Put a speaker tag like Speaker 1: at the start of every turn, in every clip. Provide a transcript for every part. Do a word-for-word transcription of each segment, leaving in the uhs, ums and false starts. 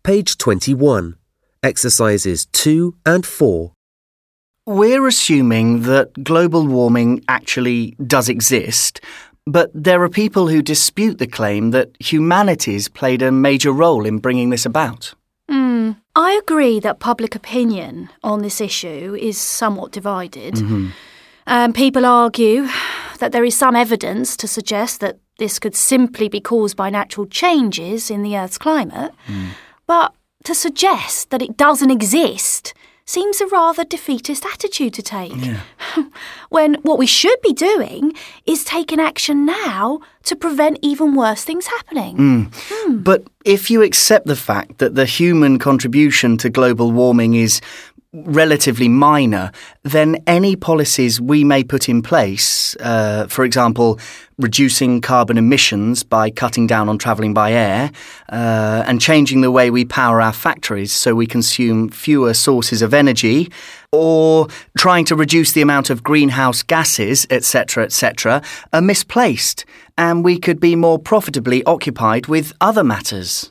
Speaker 1: Page twenty-one, exercises two and four.
Speaker 2: We're assuming that global warming actually does exist, but there are people who dispute the claim that humanity's played a major role in bringing this about.
Speaker 3: Mm, I agree that public opinion on this issue is somewhat divided.
Speaker 2: Mm-hmm.
Speaker 3: Um, people argue that there is some evidence to suggest that this could simply be caused by natural changes in the Earth's climate,
Speaker 2: Mm.
Speaker 3: but to suggest that it doesn't exist seems a rather defeatist attitude to take.
Speaker 2: Yeah.
Speaker 3: When what we should be doing is taking action now to prevent even worse things happening.
Speaker 2: Mm.
Speaker 3: Hmm.
Speaker 2: But if you accept the fact that the human contribution to global warming is relatively minor, then any policies we may put in place, uh, for example, reducing carbon emissions by cutting down on travelling by air, uh, and changing the way we power our factories so we consume fewer sources of energy, or trying to reduce the amount of greenhouse gases, et cetera, et cetera, are misplaced, and we could be more profitably occupied with other matters.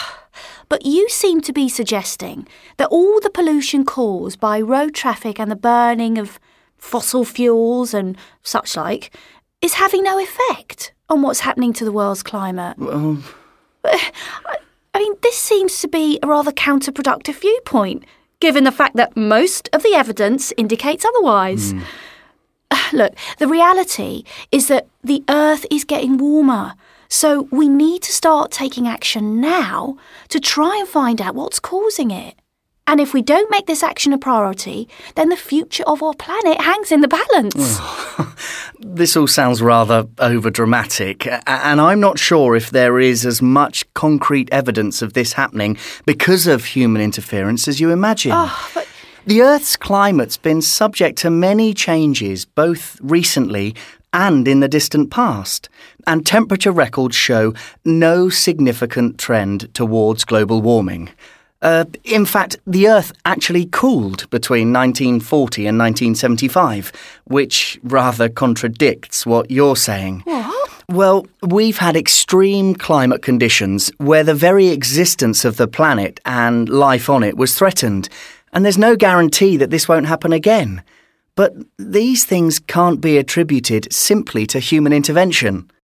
Speaker 3: But you seem to be suggesting that all the pollution caused by road traffic and the burning of fossil fuels and such like is having no effect on what's happening to the world's climate.
Speaker 2: Well,
Speaker 3: I, I mean, this seems to be a rather counterproductive viewpoint, given the fact that most of the evidence indicates otherwise.
Speaker 2: Mm.
Speaker 3: Look, the reality is that the Earth is getting warmer. So we need to start taking action now to try and find out what's causing it. And if we don't make this action a priority, then the future of our planet hangs in the balance.
Speaker 2: This all sounds rather overdramatic, and I'm not sure if there is as much concrete evidence of this happening because of human interference as you imagine.
Speaker 3: Oh, but
Speaker 2: The Earth's climate's been subject to many changes, both recently and in the distant past, and temperature records show no significant trend towards global warming. Uh, in fact, the Earth actually cooled between nineteen forty and nineteen seventy-five, which rather contradicts what you're saying.
Speaker 3: what?
Speaker 2: Well, we've had extreme climate conditions where the very existence of the planet and life on it was threatened, and there's no guarantee that this won't happen again. But these things can't be attributed simply to human intervention.